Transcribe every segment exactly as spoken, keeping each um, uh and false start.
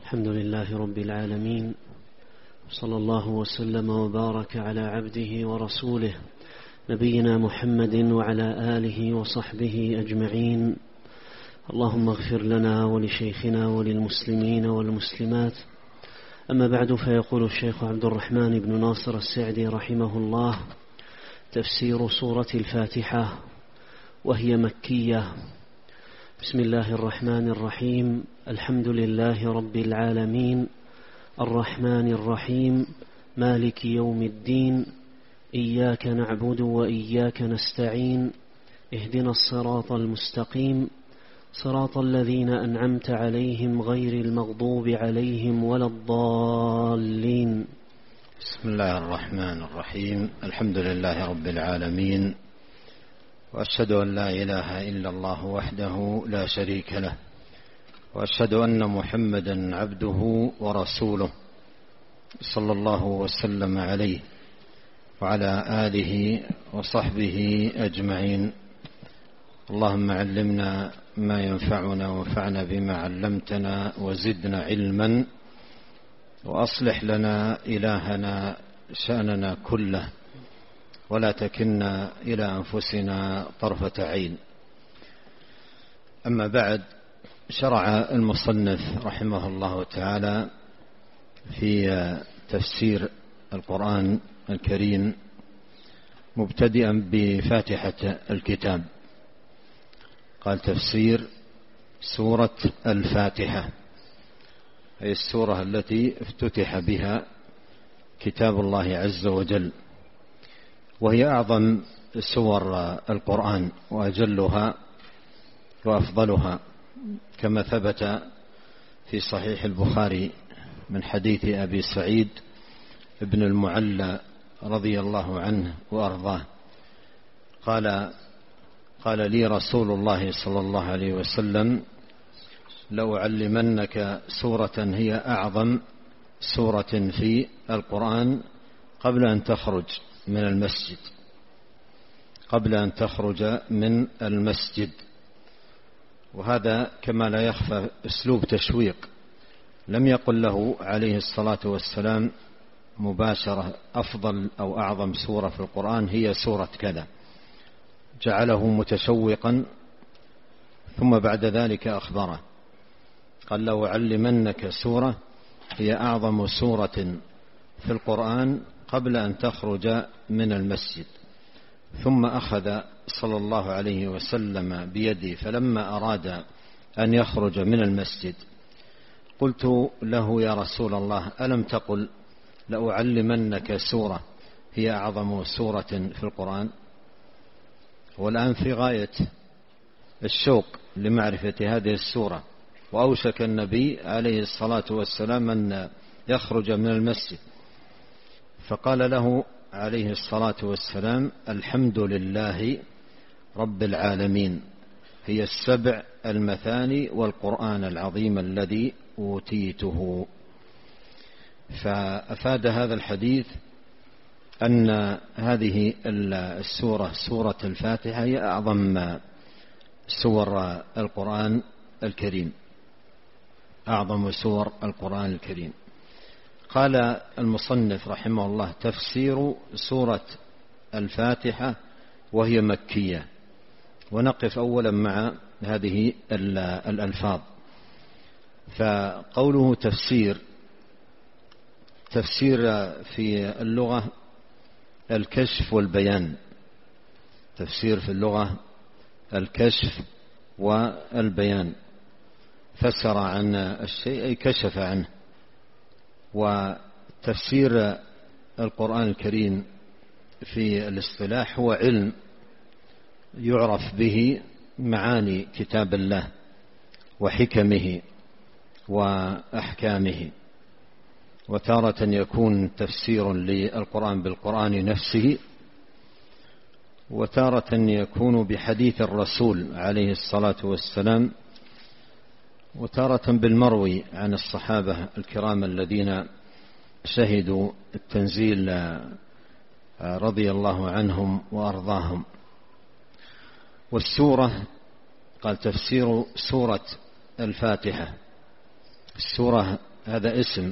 الحمد لله رب العالمين، صلى الله وسلم وبارك على عبده ورسوله نبينا محمد وعلى آله وصحبه أجمعين. اللهم اغفر لنا ولشيخنا وللمسلمين والمسلمات. أما بعد، فيقول الشيخ عبد الرحمن بن ناصر السعدي رحمه الله: تفسير سورة الفاتحة وهي مكية. بسم الله الرحمن الرحيم. الحمد لله رب العالمين، الرحمن الرحيم، مالك يوم الدين، إياك نعبد وإياك نستعين، اهدنا الصراط المستقيم، صراط الذين أنعمت عليهم غير المغضوب عليهم ولا الضالين. بسم الله الرحمن الرحيم. الحمد لله رب العالمين، وأشهد أن لا إله إلا الله وحده لا شريك له، وأشهد أن محمدا عبده ورسوله صلى الله وسلم عليه وعلى آله وصحبه أجمعين. اللهم علمنا ما ينفعنا وانفعنا بما علمتنا وزدنا علما، وأصلح لنا إلهنا شأننا كله، ولا تكلنا إلى أنفسنا طرفة عين. أما بعد، شرع المصنف رحمه الله تعالى في تفسير القرآن الكريم مبتدئا بفاتحة الكتاب. قال: تفسير سورة الفاتحة، هي السورة التي افتتح بها كتاب الله عز وجل، وهي أعظم سور القرآن وأجلها وأفضلها، كما ثبت في صحيح البخاري من حديث أبي سعيد بن المعلى رضي الله عنه وأرضاه قال: قال لي رسول الله صلى الله عليه وسلم: لأعلمنك سورة هي أعظم سورة في القرآن قبل أن تخرج من المسجد قبل أن تخرج من المسجد. وهذا كما لا يخفى أسلوب تشويق، لم يقل له عليه الصلاة والسلام مباشرة أفضل أو أعظم سورة في القرآن هي سورة كذا، جعله متشوقا، ثم بعد ذلك أخبره قال: لو علمنك سورة هي أعظم سورة في القرآن قبل أن تخرج من المسجد. ثم أخذ صلى الله عليه وسلم بيدي، فلما أراد أن يخرج من المسجد قلت له: يا رسول الله، ألم تقل لأعلمنك سورة هي أعظم سورة في القرآن؟ والآن في غاية الشوق لمعرفة هذه السورة، وأوشك النبي عليه الصلاة والسلام أن يخرج من المسجد، فقال له عليه الصلاة والسلام: الحمد لله رب العالمين، هي السبع المثاني والقرآن العظيم الذي أوتيته. فأفاد هذا الحديث أن هذه السورة سورة الفاتحة هي أعظم سور القرآن الكريم، أعظم سور القرآن الكريم. قال المصنف رحمه الله: تفسير سورة الفاتحة وهي مكية. ونقف أولا مع هذه الألفاظ. فقوله تفسير، تفسير في اللغة الكشف والبيان، تفسير في اللغة الكشف والبيان، فسر عن الشيء أي كشف عنه. وتفسير القرآن الكريم في الاصطلاح هو علم يعرف به معاني كتاب الله وحكمه وأحكامه. وتارة يكون تفسير للقرآن بالقرآن نفسه، وتارة يكون بحديث الرسول عليه الصلاة والسلام، وتارة بالمروي عن الصحابة الكرام الذين شهدوا التنزيل رضي الله عنهم وأرضاهم. والسورة، قال: تفسير سورة الفاتحة، السورة هذا اسم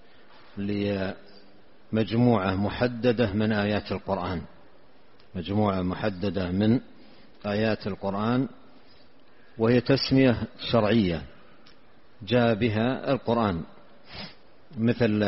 لمجموعة محددة من آيات القرآن، مجموعة محددة من آيات القرآن، وهي تسمية شرعية جاء بها القرآن، مثل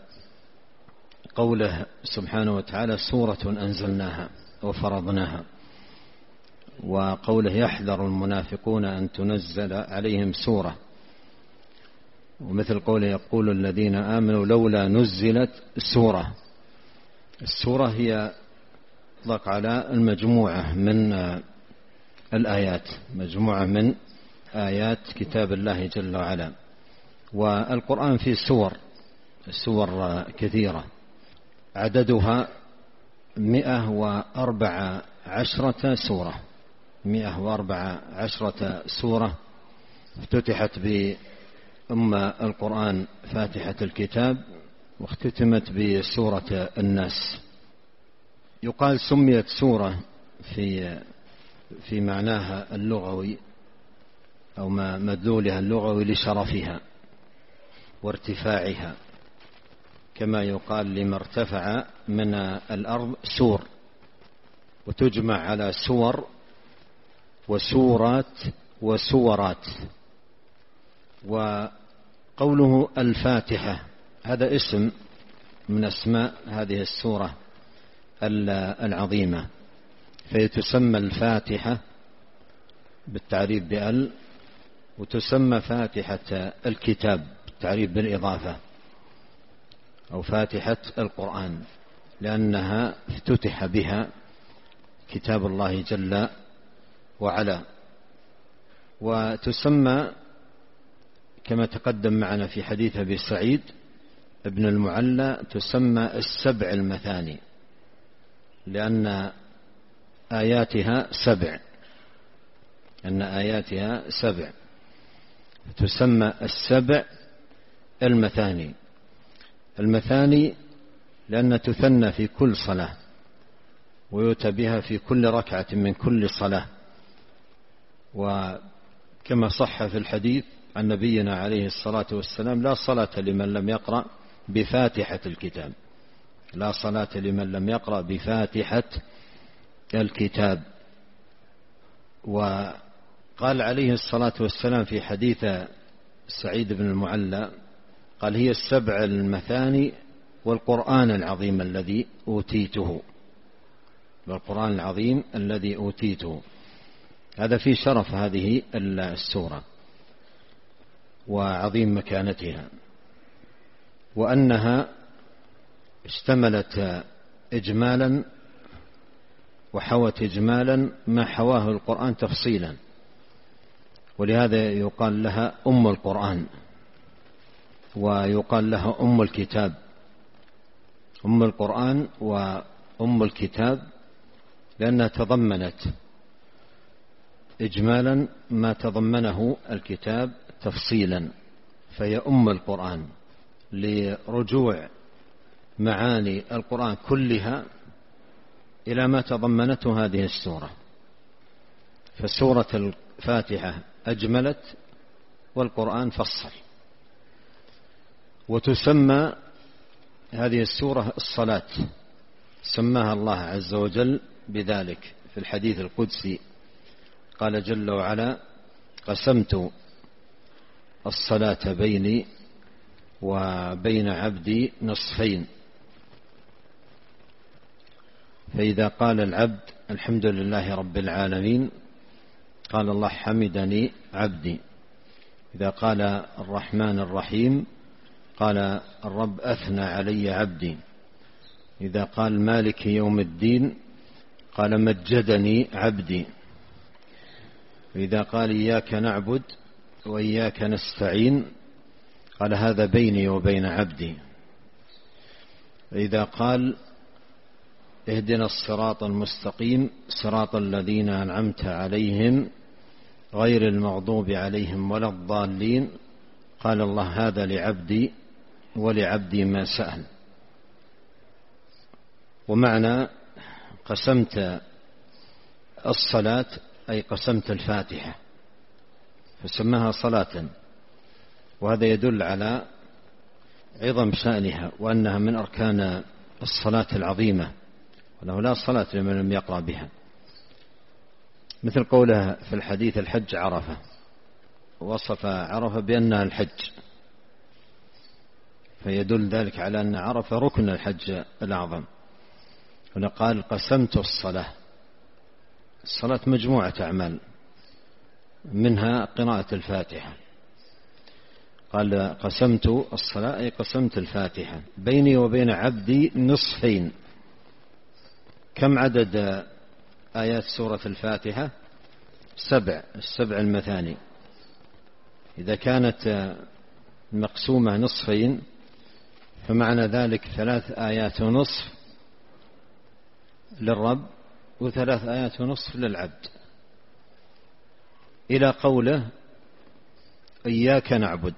قوله سبحانه وتعالى سورة أنزلناها وفرضناها، وقوله يحذر المنافقون أن تنزل عليهم سورة، ومثل قوله يقول الذين آمنوا لولا نزلت سورة. السورة هي تطلق على المجموعة من الآيات، مجموعة من آيات كتاب الله جل وعلا. والقرآن فيه سور، سور كثيرة عددها مئة وأربع عشرة سورة، مئة وأربع عشرة سورة افتتحت بأم القرآن فاتحة الكتاب، واختتمت بسورة الناس. يقال سميت سورة في في معناها اللغوي أو مدلولها اللغوي لشرفها وارتفاعها، كما يقال لما ارتفع من الأرض سور، وتجمع على سور وسورات وسورات. وقوله الفاتحة هذا اسم من أسماء هذه السورة العظيمة، فهي تسمى الفاتحة بالتعريف بأل، وتسمى فاتحة الكتاب بالتعريف بالإضافة، أو فاتحة القرآن، لأنها افتتح بها كتاب الله جل وعلا. وتسمى كما تقدم معنا في حديث أبي سعيد ابن المعلى تسمى السبع المثاني، لأن آياتها سبع، أن آياتها سبع، تسمى السبع المثاني. المثاني لأن تثنى في كل صلاة، ويؤتى بها في كل ركعة من كل صلاة. وكما صح في الحديث عن نبينا عليه الصلاة والسلام لا صلاة لمن لم يقرأ بفاتحة الكتاب، لا صلاة لمن لم يقرأ بفاتحة الكتاب. وقال عليه الصلاة والسلام في حديث سعيد بن المعلى قال هي السبع المثاني والقرآن العظيم الذي أوتيته، والقرآن العظيم الذي أوتيته. هذا في شرف هذه السورة وعظيم مكانتها، وأنها اشتملت إجمالا وحوت إجمالا ما حواه القرآن تفصيلا، ولهذا يقال لها أم القرآن، ويقال لها أم الكتاب. أم القرآن وأم الكتاب لأنها تضمنت إجمالا ما تضمنه الكتاب تفصيلا، فهي أم القرآن لرجوع معاني القرآن كلها إلى ما تضمنته هذه السورة. فسورة الفاتحة أجملت والقرآن فصل. وتسمى هذه السورة الصلاة، سماها الله عز وجل بذلك في الحديث القدسي، قال جل وعلا قسمت الصلاة بيني وبين عبدي نصفين، فإذا قال العبد الحمد لله رب العالمين قال الله حمدني عبدي، إذا قال الرحمن الرحيم قال الرب أثنى علي عبدي، إذا قال مالك يوم الدين قال مجدني عبدي، وإذا قال إياك نعبد وإياك نستعين قال هذا بيني وبين عبدي، وإذا قال اهدنا الصراط المستقيم صراط الذين أنعمت عليهم غير المغضوب عليهم ولا الضالين قال الله هذا لعبدي ولعبدي ما سأل. ومعنى قسمت الصلاة أي قسمت الفاتحة فسماها صلاة، وهذا يدل على عظم شأنها وأنها من أركان الصلاة العظيمة، وأنه لا صلاة لمن لم يقرأ بها، مثل قوله في الحديث الحج عرفة، وصف عرفة بأنها الحج، فيدل ذلك على أن عرفة ركن الحج الأعظم. هنا قال قسمت الصلاة، الصلاة مجموعة أعمال منها قراءة الفاتحة، قال قسمت الصلاة أي قسمت الفاتحة بيني وبين عبدي نصفين. كم عدد آيات سورة الفاتحة؟ سبع، السبع المثاني. إذا كانت مقسومة نصفين فمعنى ذلك ثلاث آيات ونصف للرب وثلاث آيات ونصف للعبد، إلى قوله إياك نعبد،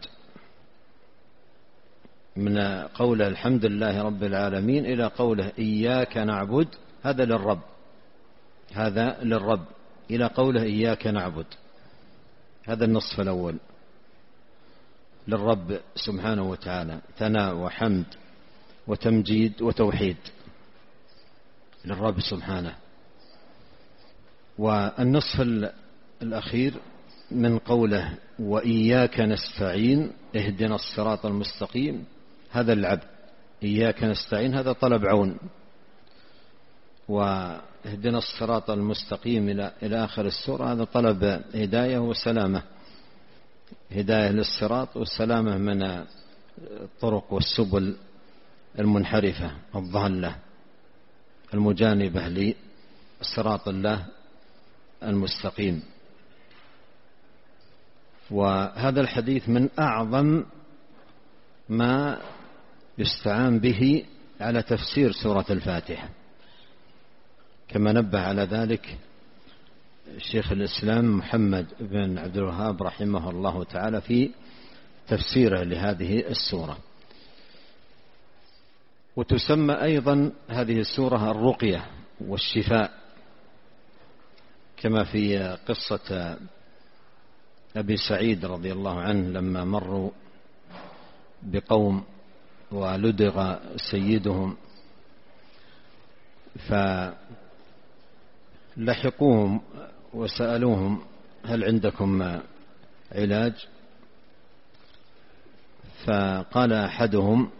من قوله الحمد لله رب العالمين إلى قوله إياك نعبد، هذا للرب، هذا للرب، إلى قوله إياك نعبد، هذا النصف الأول للرب سبحانه وتعالى، ثناء وحمد وتمجيد وتوحيد للرب سبحانه. والنصف الأخير من قوله وإياك نستعين اهدنا الصراط المستقيم، هذا العبد، إياك نستعين هذا طلب عون، واهدنا الصراط المستقيم إلى إلى آخر السورة هذا طلب هداية وسلامة، هداية للصراط والسلامة من الطرق والسبل المنحرفة الضالة المجانبة لصراط الله المستقيم. وهذا الحديث من أعظم ما يستعان به على تفسير سورة الفاتحة، كما نبه على ذلك شيخ الإسلام محمد بن عبد الوهاب رحمه الله تعالى في تفسيره لهذه السورة. وتسمى أيضا هذه السورة الرقية والشفاء، كما في قصة أبي سعيد رضي الله عنه لما مروا بقوم ولدغ سيدهم فلحقوهم وسألوهم هل عندكم علاج؟ فقال أحدهم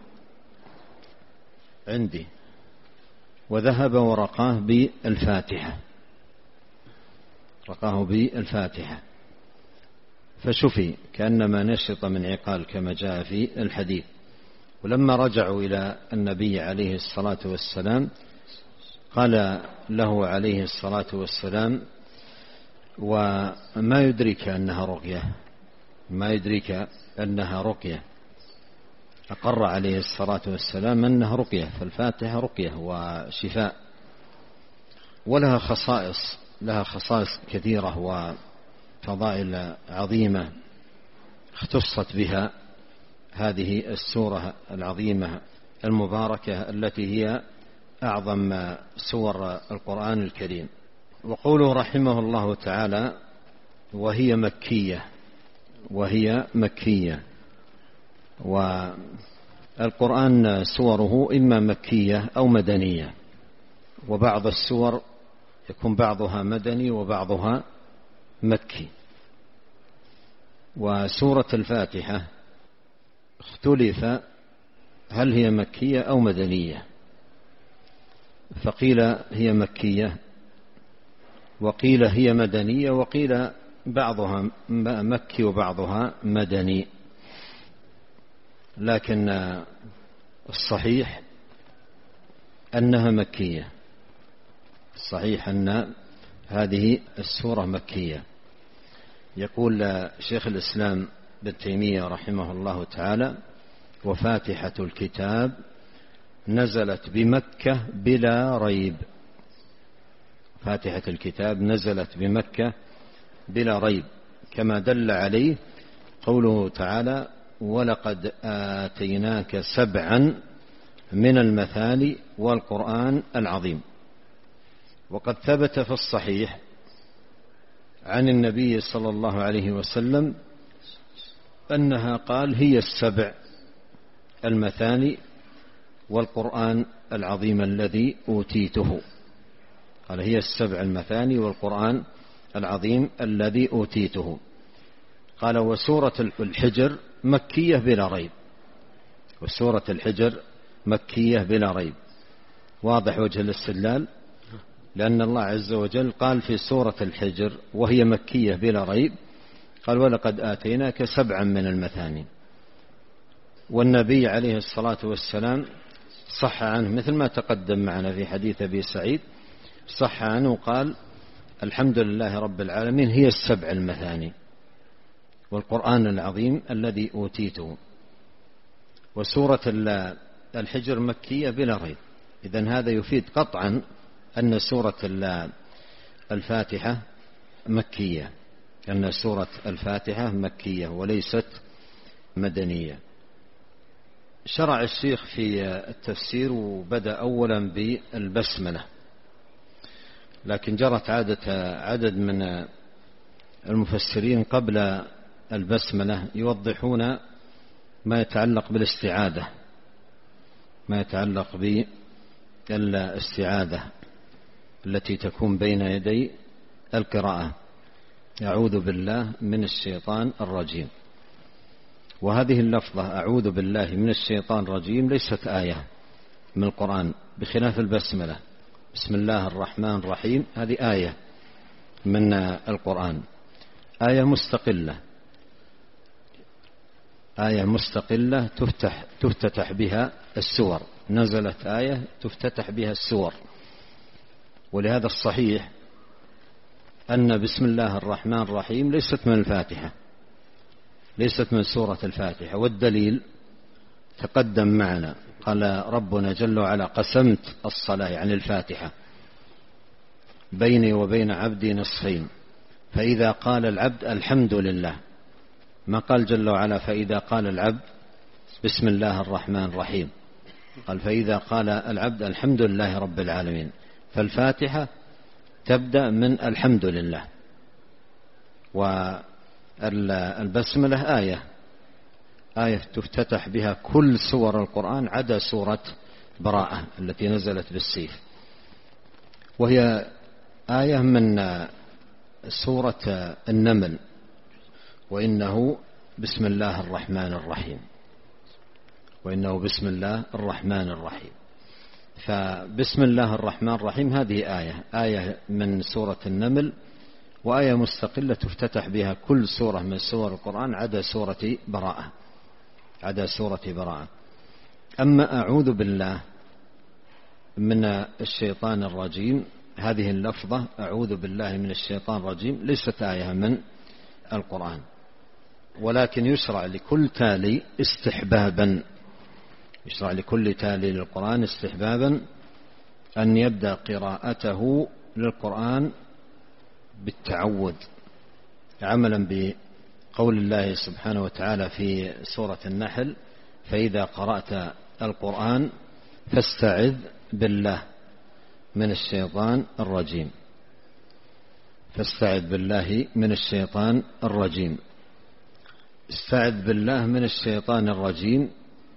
عندي، وذهب ورقاه بالفاتحة، رقاه بالفاتحة فشفي كأنما نشط من عقال كما جاء في الحديث. ولما رجعوا إلى النبي عليه الصلاة والسلام قال له عليه الصلاة والسلام وما يدريك أنها رقية، ما يدريك أنها رقية، أقر عليه الصلاة والسلام أنها رقية، فالفاتحة رقية وشفاء، ولها خصائص، لها خصائص كثيرة وفضائل عظيمة اختصت بها هذه السورة العظيمة المباركة التي هي أعظم سور القرآن الكريم. وقوله رحمه الله تعالى وهي مكية، وهي مكية، والقرآن سوره إما مكية أو مدنية، وبعض السور يكون بعضها مدني وبعضها مكي. وسورة الفاتحة اختلف هل هي مكية أو مدنية، فقيل هي مكية وقيل هي مدنية وقيل بعضها مكي وبعضها مدني، لكن الصحيح أنها مكية، الصحيح أن هذه السورة مكية. يقول شيخ الإسلام ابن تيمية رحمه الله تعالى وفاتحة الكتاب نزلت بمكة بلا ريب، فاتحة الكتاب نزلت بمكة بلا ريب، كما دل عليه قوله تعالى ولقد آتيناك سبعا من المثاني والقرآن العظيم. وقد ثبت في الصحيح عن النبي صلى الله عليه وسلم أنها قال هي السبع المثاني والقرآن العظيم الذي أوتيته. قال هي السبع المثاني والقرآن العظيم الذي أوتيته. قال وسورة الحجر مكية بلا ريب، وسورة الحجر مكية بلا ريب. واضح وجه الاستدلال، لأن الله عز وجل قال في سورة الحجر وهي مكية بلا ريب، قال ولقد آتيناك سبعا من المثاني. والنبي عليه الصلاة والسلام صح عنه مثل ما تقدم معنا في حديث أبي سعيد، صح عنه قال الحمد لله رب العالمين هي السبع المثاني والقرآن العظيم الذي أوتيته. وسورة الحجر مكية بلا ريب. إذن هذا يفيد قطعا أن سورة الفاتحة مكية، أن سورة الفاتحة مكية وليست مدنية. شرع الشيخ في التفسير وبدأ أولا بالبسملة، لكن جرت عادة عدد من المفسرين قبل البسملة يوضحون ما يتعلق بالاستعاذة، ما يتعلق بالاستعاذة التي تكون بين يدي القراءة، أعوذ بالله من الشيطان الرجيم. وهذه اللفظة أعوذ بالله من الشيطان الرجيم ليست آية من القرآن، بخلاف البسملة بسم الله الرحمن الرحيم، هذه آية من القرآن، آية مستقلة، آية مستقلة تفتح تفتتح بها السور، نزلت آية تفتتح بها السور. ولهذا الصحيح أن بسم الله الرحمن الرحيم ليست من الفاتحة، ليست من سورة الفاتحة. والدليل تقدم معنا، قال ربنا جل وعلا قسمت الصلاة يعني الفاتحة بيني وبين عبدي نصفين، فإذا قال العبد الحمد لله، ما قال جل وعلا فإذا قال العبد بسم الله الرحمن الرحيم، قال فإذا قال العبد الحمد لله رب العالمين. فالفاتحة تبدأ من الحمد لله. والبسملة آية آية تفتتح بها كل سور القرآن عدا سورة براءة التي نزلت بالسيف، وهي آية من سورة النمل، وإنه بسم الله الرحمن الرحيم، وإنه بسم الله الرحمن الرحيم. فبسم الله الرحمن الرحيم هذه آية آية من سورة النمل، وآية مستقلة تفتتح بها كل سورة من سور القرآن عدا سورة براءة، عدا سورة براءة. أما أعوذ بالله من الشيطان الرجيم، هذه اللفظة أعوذ بالله من الشيطان الرجيم ليست آية من القرآن، ولكن يشرع لكل تالي استحبابا، يشرع لكل تالي للقرآن استحبابا أن يبدأ قراءته للقرآن بالتعوذ، عملا بقول الله سبحانه وتعالى في سورة النحل فإذا قرأت القرآن فاستعذ بالله من الشيطان الرجيم، فاستعذ بالله من الشيطان الرجيم. استعذ بالله من الشيطان الرجيم،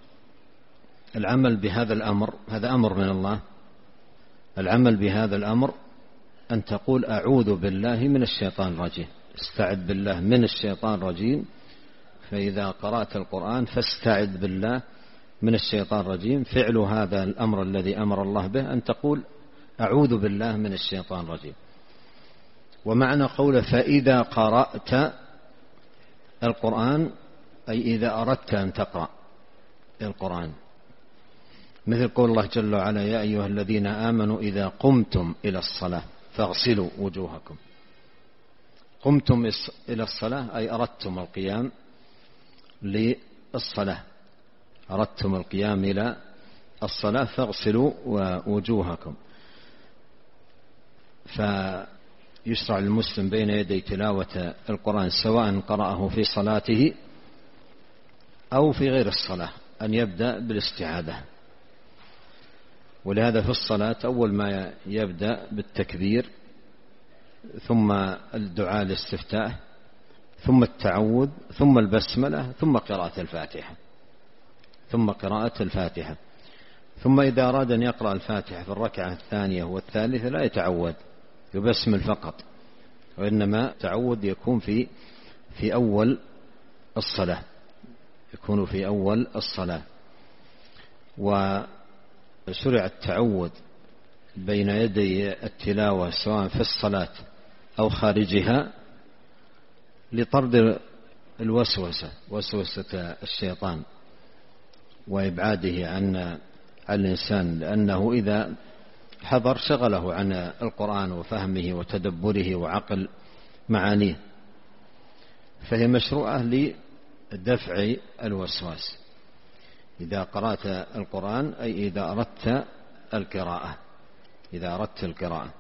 العمل بهذا الأمر هذا أمر من الله، العمل بهذا الأمر أن تقول أعوذ بالله من الشيطان الرجيم، استعذ بالله من الشيطان الرجيم، فإذا قرأت القرآن فاستعذ بالله من الشيطان الرجيم. فعل هذا الأمر الذي أمر الله به أن تقول أعوذ بالله من الشيطان الرجيم. ومعنى قوله فإذا قرأت القرآن أي إذا أردت أن تقرأ القرآن، مثل قول الله جل وعلا يا أيها الذين آمنوا إذا قمتم إلى الصلاة فاغسلوا وجوهكم. قمتم إلى الصلاة أي أردتم القيام للصلاة، أردتم القيام إلى الصلاة فاغسلوا وجوهكم. فيشرع للمسلم بين يدي تلاوة القرآن سواء قرأه في صلاته أو في غير الصلاة أن يبدأ بالاستعاذة. ولهذا في الصلاة أول ما يبدأ بالتكبير، ثم الدعاء ثم قراءة الفاتحة. ثم إذا أراد أن يقرأ الفاتحة في الركعة الثانية والثالثة لا يتعوذ، يبسمل فقط، وإنما تعوذ يكون في في أول الصلاة، يكون في أول الصلاة. وشرع التعوذ بين يدي التلاوة سواء في الصلاة أو خارجها لطرد الوسوسة، وسوسة الشيطان، وإبعاده عن الإنسان، لأنه إذا حضر شغله عن القرآن وفهمه وتدبره وعقل معانيه، فهي مشروعة لدفع الوسواس إذا قرأت القرآن، أي إذا أردت القراءة إذا أردت القراءة.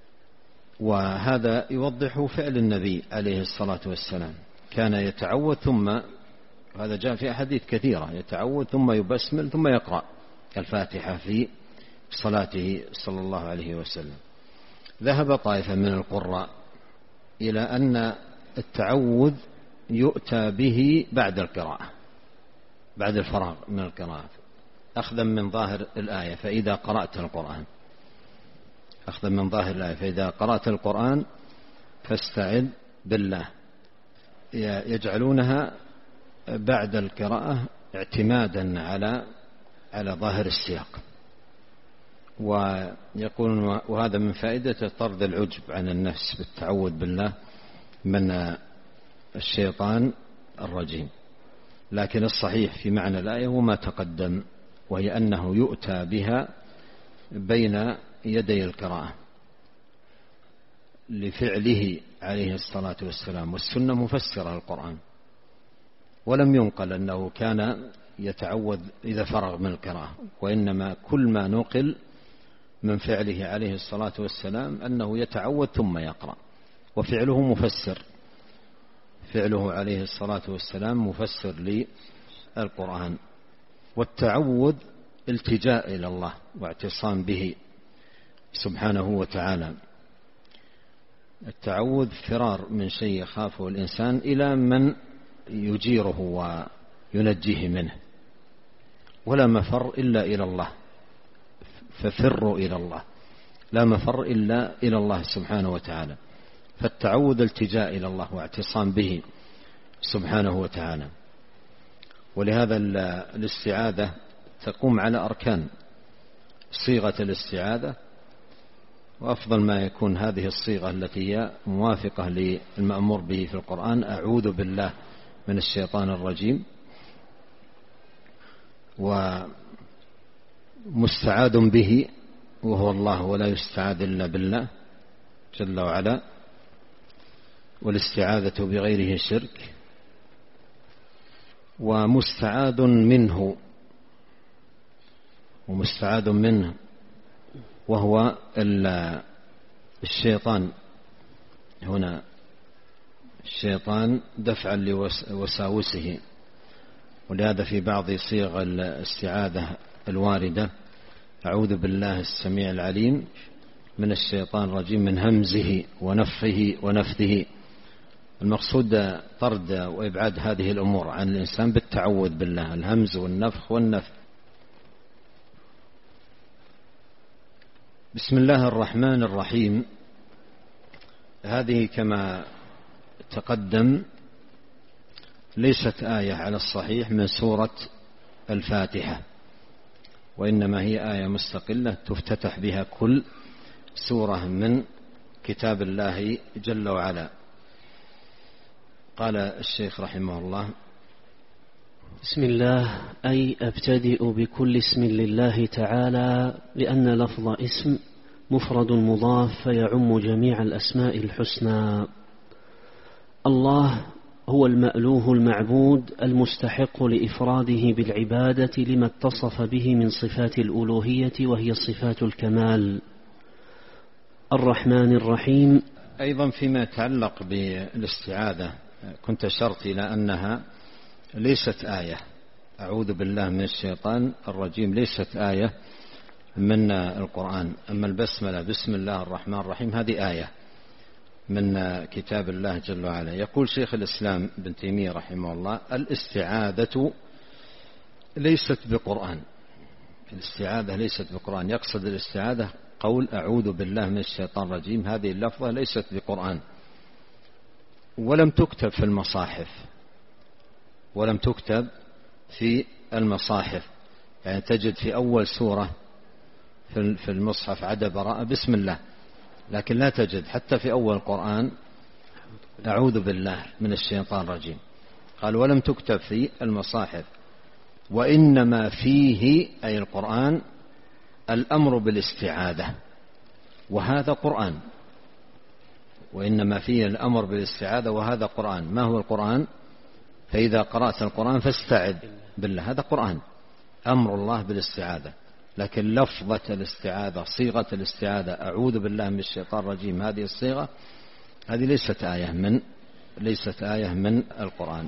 وهذا يوضح فعل النبي عليه الصلاة والسلام، كان يتعوذ ثم، هذا جاء في أحاديث كثيرة، يتعوذ ثم يبسمل ثم يقرأ الفاتحة في صلاته صلى الله عليه وسلم. ذهب طائفة من القراء إلى أن التعوذ يؤتى به بعد القراءة، بعد الفراغ من القراءة، أخذا من ظاهر الآية، فإذا قرأت القرآن أخذا من ظاهر الآية فإذا قرأت القرآن فاستعذ بالله، يجعلونها بعد القراءة اعتمادا على على ظاهر السياق. ويقولون وهذا من فائدة طرد العجب عن النفس بالتعوذ بالله من الشيطان الرجيم. لكن الصحيح في معنى الآية وما تقدم، وهي أنه يؤتى بها بين يدي القراءة لفعله عليه الصلاة والسلام، والسنة مفسرة القرآن، ولم ينقل أنه كان يتعوذ إذا فرغ من القراءة، وإنما كل ما نقل من فعله عليه الصلاة والسلام أنه يتعوذ ثم يقرأ، وفعله مفسر، فعله عليه الصلاة والسلام مفسر للقرآن. والتعوذ التجاء إلى الله واعتصام به سبحانه وتعالى. التعوذ فرار من شيء يخافه الإنسان إلى من يجيره وينجيه منه، ولا مفر إلا إلى الله، ففروا إلى الله، لا مفر إلا إلى الله سبحانه وتعالى. فالتعوذ التجاء إلى الله واعتصام به سبحانه وتعالى. ولهذا الاستعاذة تقوم على أركان صيغة الاستعاذة، وأفضل ما يكون هذه الصيغة التي هي موافقة للمأمور به في القرآن: أعوذ بالله من الشيطان الرجيم، ومستعاذ به وهو الله ولا يستعاذ إلا بالله جل وعلا، والاستعاذة بغيره شرك، ومستعاذ منه ومستعاذ منه وهو الشيطان. هنا الشيطان دفعا لوساوسه، ولهذا في بعض صيغ الاستعاذة الواردة: أعوذ بالله السميع العليم من الشيطان الرجيم من همزه ونفخه ونفثه. المقصود طرد وإبعاد هذه الأمور عن الإنسان بالتعوذ بالله، الهمز والنفخ والنفث. بسم الله الرحمن الرحيم، هذه كما تقدم ليست آية على الصحيح من سورة الفاتحة، وإنما هي آية مستقلة تفتتح بها كل سورة من كتاب الله جل وعلا. قال الشيخ رحمه الله: بسم الله، أي أبتدئ بكل اسم لله تعالى، لأن لفظ اسم مفرد مضاف فيعم جميع الأسماء الحسنى. الله هو المألوه المعبود المستحق لإفراده بالعبادة لما اتصف به من صفات الألوهية، وهي صفات الكمال. الرحمن الرحيم. أيضا فيما يتعلق بالاستعاذة كنت أشرت إلى أنها ليست آية، أعوذ بالله من الشيطان الرجيم ليست آية من القرآن. أما البسملة بسم الله الرحمن الرحيم هذه آية من كتاب الله جل وعلا. يقول شيخ الإسلام ابن تيمية رحمه الله: الاستعاذة ليست بقرآن، الاستعاذة ليست بقرآن. يقصد الاستعاذة قول أعوذ بالله من الشيطان الرجيم، هذه اللفظة ليست بقرآن، ولم تكتب في المصاحف، ولم تكتب في المصاحف. يعني تجد في أول سورة في المصحف عدا براءة بسم الله، لكن لا تجد حتى في أول القرآن أعوذ بالله من الشيطان الرجيم. قال ولم تكتب في المصاحف، وإنما فيه أي القرآن الأمر بالاستعاذة، وهذا قرآن. وإنما فيه الأمر بالاستعاذة وهذا قرآن. ما هو القرآن؟ فإذا قرأت القرآن فاستعذ بالله، هذا قرآن، أمر الله بالاستعاذة. لكن لفظة الاستعاذة، صيغة الاستعاذة أعوذ بالله من الشيطان الرجيم، هذه الصيغة هذه ليست آية من ليست آية من القرآن.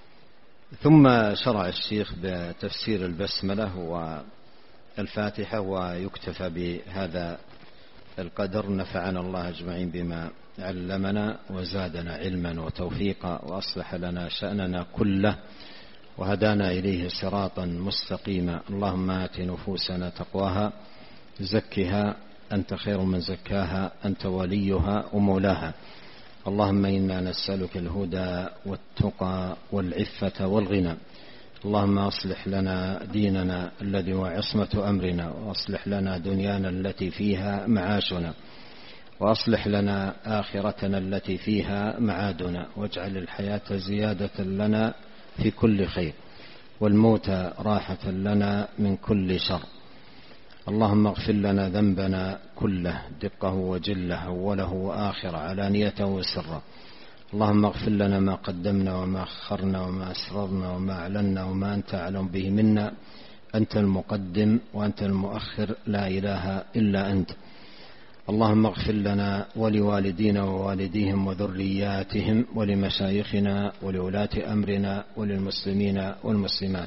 ثم شرع الشيخ بتفسير البسملة والفاتحة، ويكتفى بهذا القدر. نفعنا الله أجمعين بما علمنا وزادنا علما وتوفيقا، وأصلح لنا شأننا كله، وهدانا إليه صراطا مستقيما. اللهم آت نفوسنا تقواها، زكها أنت خير من زكاها، أنت وليها ومولاها. اللهم إنا نسألك الهدى والتقى والعفة والغنى. اللهم أصلح لنا ديننا الذي هو عصمة أمرنا، وأصلح لنا دنيانا التي فيها معاشنا، وأصلح لنا آخرتنا التي فيها معادنا، واجعل الحياة زيادة لنا في كل خير، والموت راحة لنا من كل شر. اللهم اغفر لنا ذنبنا كله، دقه وجله، أوله وآخره، علانيته وسره. اللهم اغفر لنا ما قدمنا وما أخرنا وما أسررنا وما أعلنا وما أنت أعلم به منا. أنت المقدم وأنت المؤخر، لا إله إلا أنت. اللهم اغفر لنا ولوالدينا ووالديهم وذرياتهم ولمشايخنا ولولاة أمرنا وللمسلمين والمسلمات.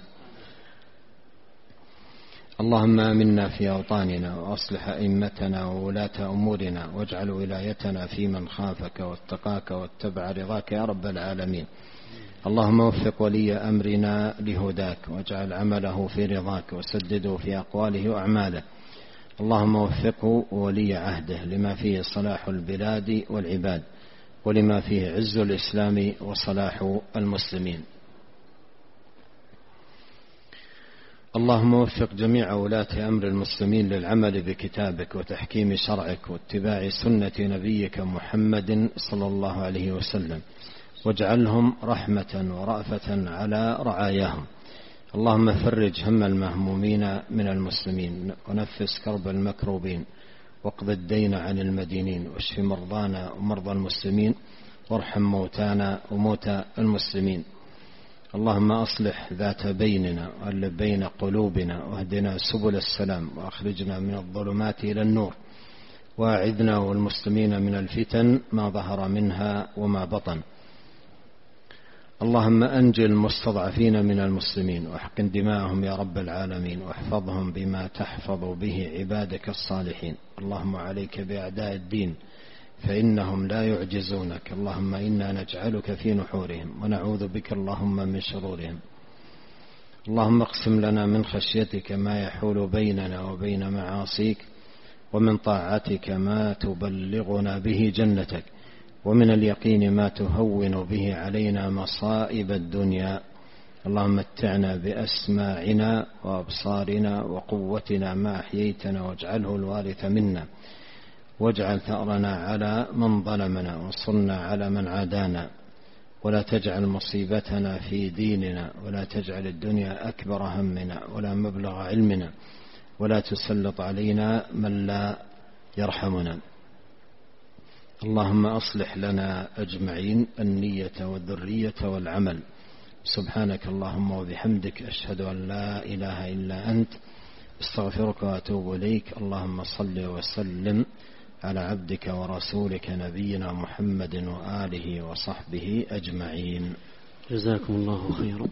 اللهم آمنا في أوطاننا، وأصلح أئمتنا وولاة أمورنا، واجعل ولايتنا في من خافك واتقاك واتبع رضاك يا رب العالمين. اللهم وفق ولي أمرنا لهداك، واجعل عمله في رضاك، وسدده في أقواله وأعماله. اللهم وفقه ولي عهده لما فيه صلاح البلاد والعباد، ولما فيه عز الإسلام وصلاح المسلمين. اللهم وفق جميع ولاة أمر المسلمين للعمل بكتابك وتحكيم شرعك واتباع سنة نبيك محمد صلى الله عليه وسلم، واجعلهم رحمة ورأفة على رعاياهم. اللهم فرج هم المهمومين من المسلمين، ونفس كرب المكروبين، واقض الدين عن المدينين، واشف مرضانا ومرضى المسلمين، وارحم موتانا وموتى المسلمين. اللهم أصلح ذات بيننا وألف بين قلوبنا، واهدنا سبل السلام، وأخرجنا من الظلمات إلى النور، واعذنا والمسلمين من الفتن ما ظهر منها وما بطن. اللهم أنجي المستضعفين من المسلمين، واحقن دماءهم يا رب العالمين، واحفظهم بما تحفظ به عبادك الصالحين. اللهم عليك بأعداء الدين فإنهم لا يعجزونك. اللهم إنا نجعلك في نحورهم، ونعوذ بك اللهم من شرورهم. اللهم اقسم لنا من خشيتك ما يحول بيننا وبين معاصيك، ومن طاعتك ما تبلغنا به جنتك، ومن اليقين ما تهون به علينا مصائب الدنيا. اللهم متعنا بأسماعنا وأبصارنا وقوتنا ما أحييتنا، واجعله الوارث منا، واجعل ثأرنا على من ظلمنا، وانصرنا على من عادانا، ولا تجعل مصيبتنا في ديننا، ولا تجعل الدنيا أكبر همنا ولا مبلغ علمنا، ولا تسلط علينا من لا يرحمنا. اللهم أصلح لنا أجمعين النية والذرية والعمل. سبحانك اللهم وبحمدك، أشهد أن لا إله إلا أنت، استغفرك وأتوب إليك. اللهم صل وسلم على عبدك ورسولك نبينا محمد وآله وصحبه أجمعين. جزاكم الله خيرا.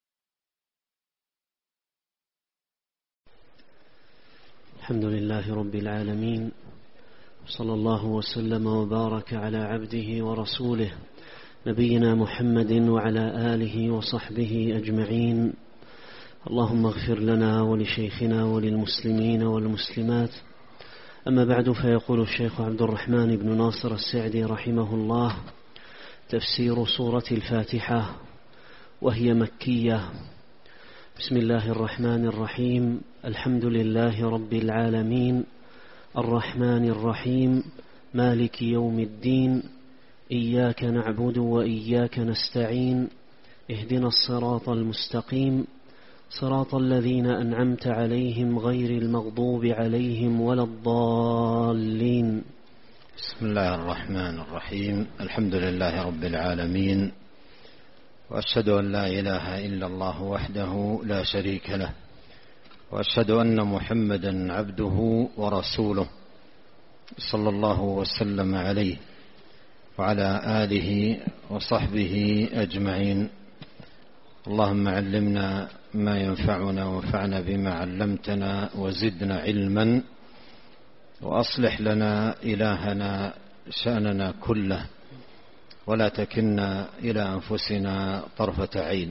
الحمد لله رب العالمين، صلى الله وسلم وبارك على عبده ورسوله نبينا محمد وعلى آله وصحبه أجمعين. اللهم اغفر لنا ولشيخنا وللمسلمين والمسلمات. أما بعد، فيقول الشيخ عبد الرحمن بن ناصر السعدي رحمه الله: تفسير سورة الفاتحة وهي مكية. بسم الله الرحمن الرحيم. الحمد لله رب العالمين، الرحمن الرحيم، مالك يوم الدين، إياك نعبد وإياك نستعين، اهدنا الصراط المستقيم، صراط الذين أنعمت عليهم غير المغضوب عليهم ولا الضالين. بسم الله الرحمن الرحيم. الحمد لله رب العالمين، وأشهد أن لا إله إلا الله وحده لا شريك له، وأشهد أن محمدا عبده ورسوله صلى الله وسلم عليه وعلى آله وصحبه أجمعين. اللهم علمنا ما ينفعنا وانفعنا بما علمتنا وزدنا علما، وأصلح لنا إلهنا شأننا كله، ولا تكلنا إلى أنفسنا طرفة عين.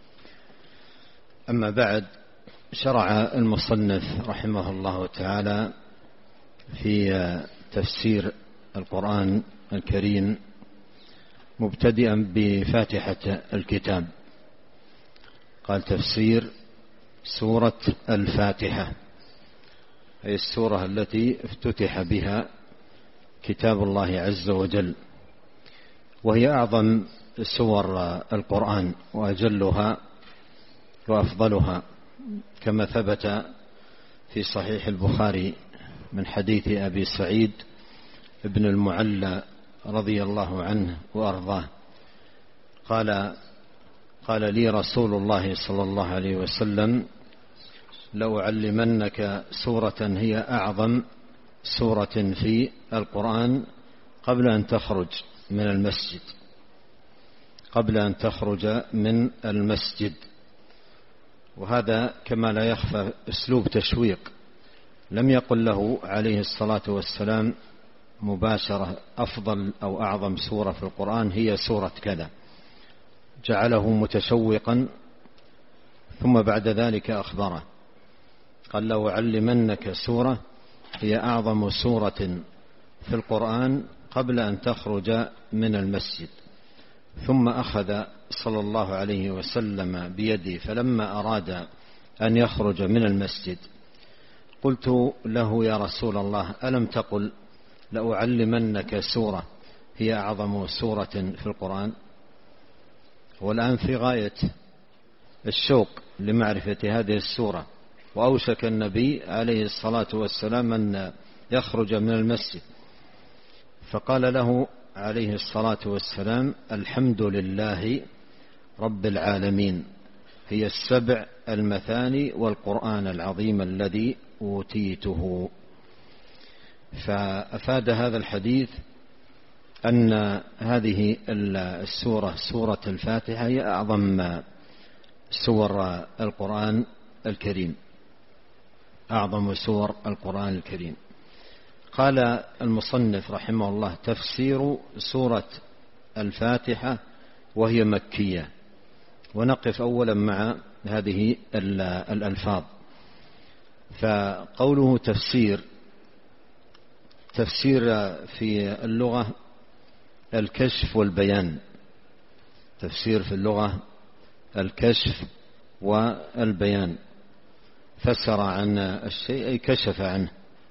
أما بعد، شرع المصنف رحمه الله تعالى في تفسير القرآن الكريم مبتدئا بفاتحة الكتاب. قال: تفسير سورة الفاتحة، هي السورة التي افتتح بها كتاب الله عز وجل، وهي أعظم سور القرآن وأجلها وأفضلها، كما ثبت في صحيح البخاري من حديث أبي سعيد ابن المعلى رضي الله عنه وأرضاه قال: قال لي رسول الله صلى الله عليه وسلم: لأعلمنك سورة هي أعظم سورة في القرآن قبل أن تخرج من المسجد قبل أن تخرج من المسجد. وهذا كما لا يخفى أسلوب تشويق، لم يقل له عليه الصلاة والسلام مباشرة أفضل أو أعظم سورة في القرآن هي سورة كذا، جعله متشوقا، ثم بعد ذلك أخبره قال: لو علمنك سورة هي أعظم سورة في القرآن قبل أن تخرج من المسجد. ثم أخذ صلى الله عليه وسلم بيدي، فلما أراد أن يخرج من المسجد قلت له: يا رسول الله، ألم تقل لأعلمنك سورة هي أعظم سورة في القرآن؟ والآن في غاية الشوق لمعرفة هذه السورة، وأوشك النبي عليه الصلاة والسلام أن يخرج من المسجد، فقال له عليه الصلاة والسلام: الحمد لله رب العالمين، هي السبع المثاني والقرآن العظيم الذي أوتيته. فأفاد هذا الحديث أن هذه السورة سورة الفاتحة هي أعظم سور القرآن الكريم، أعظم سور القرآن الكريم. قال المصنف رحمه الله: تفسير سورة الفاتحة وهي مكية. ونقف أولا مع هذه الألفاظ. فقوله تفسير، تفسير في اللغة الكشف والبيان، تفسير في اللغة الكشف والبيان، فسر عن الشيء أي كشف عنه.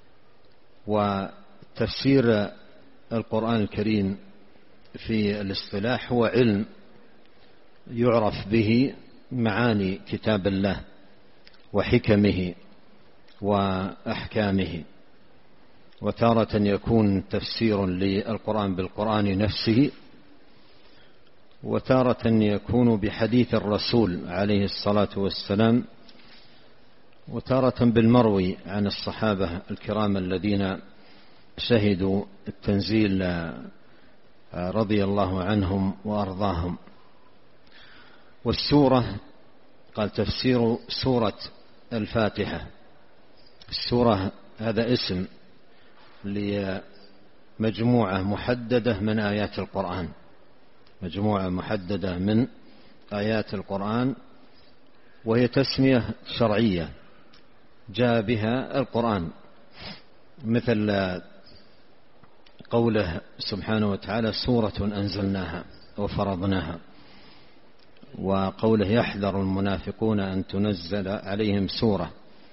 وتفسير القرآن الكريم في الاصطلاح هو علم يعرف به معاني كتاب الله وحكمه وأحكامه، وتارة يكون تفسير للقرآن بالقرآن نفسه، وتارة يكون بحديث الرسول عليه الصلاة والسلام، وتارة بالمروي عن الصحابة الكرام الذين شهدوا التنزيل رضي الله عنهم وأرضاهم. والسورة قال تفسير سورة الفاتحة. السورة هذا اسم لمجموعة محددة من آيات القرآن، مجموعة محددة من آيات القرآن وهي تسمية شرعية جاء بها القرآن، مثل قوله سبحانه وتعالى سورة أنزلناها وفرضناها، وقوله يحذر المنافقون أن تنزل عليهم سورة،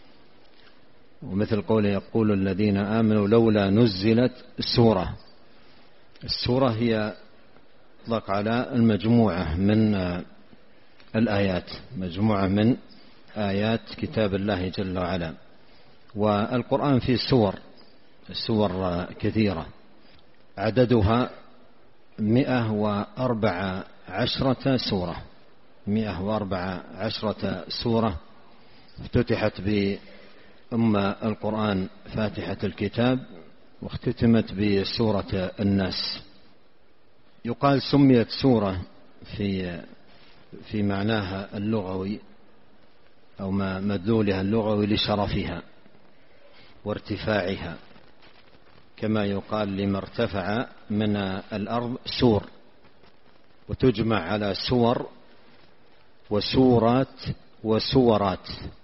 ومثل قوله يقول الذين آمنوا لولا نزلت سورة. السورة هي تطلق على المجموعة من الآيات، مجموعة من آيات كتاب الله جل وعلا. والقرآن فيه سور سور كثيرة عددها مئة وأربع عشرة سورة مئة وأربع عشرة سورة افتتحت بأم القرآن فاتحة الكتاب، واختتمت بسورة الناس. يقال سميت سورة في في معناها اللغوي أو مدلولها اللغوي لشرفها وارتفاعها، كما يقال لما ارتفع من الأرض سور، وتجمع على سور وسورات وسورات.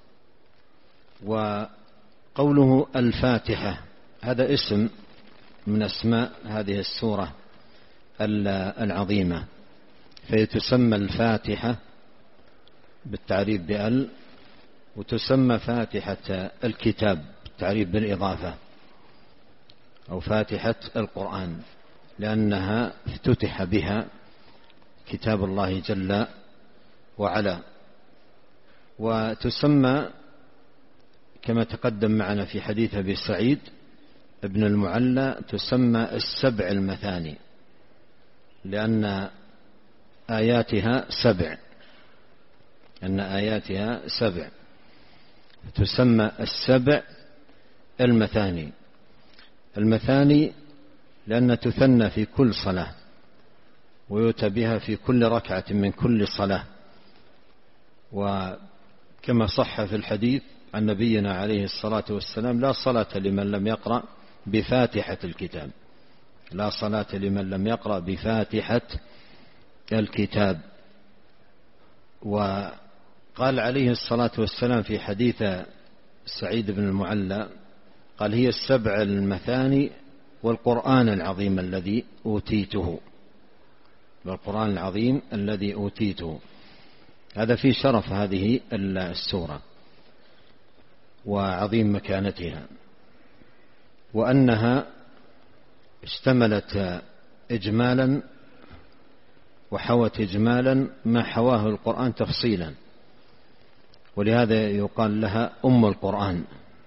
وقوله الفاتحة هذا اسم من أسماء هذه السورة العظيمة، فهي تسمى الفاتحة بالتعريف بأل، وتسمى فاتحة الكتاب بالتعريف بالإضافة، أو فاتحة القرآن، لأنها افتتح بها كتاب الله جل وعلا. وتسمى كما تقدم معنا في حديث أبي سعيد ابن المعلى تسمى السبع المثاني، لأن آياتها سبع أن آياتها سبع تسمى السبع المثاني. المثاني لأن تثنى في كل صلاة، ويؤتى بها في كل ركعة من كل صلاة. وكما صح في الحديث عن نبينا عليه الصلاة والسلام لا صلاة لمن لم يقرأ بفاتحة الكتاب، لا صلاة لمن لم يقرأ بفاتحة الكتاب. وقال عليه الصلاة والسلام في حديث سعيد بن المعلى قال هي السبع المثاني والقرآن العظيم الذي أوتيته، والقرآن العظيم الذي أوتيته. هذا في شرف هذه السورة وعظيم مكانتها، وأنها اشتملت إجمالا وحوت إجمالا ما حواه القرآن تفصيلا، ولهذا يقال لها أم القرآن،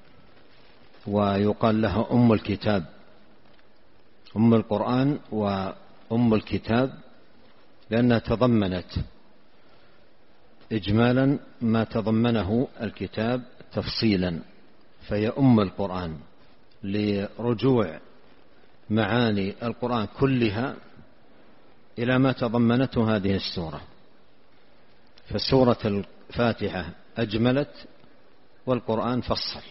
ويقال لها أم الكتاب. أم القرآن وأم الكتاب لأنها تضمنت إجمالا ما تضمنه الكتاب تفصيلا، فهي أم القرآن لرجوع معاني القرآن كلها إلى ما تضمنته هذه السورة. فسورة الفاتحة أجملت والقرآن فصل.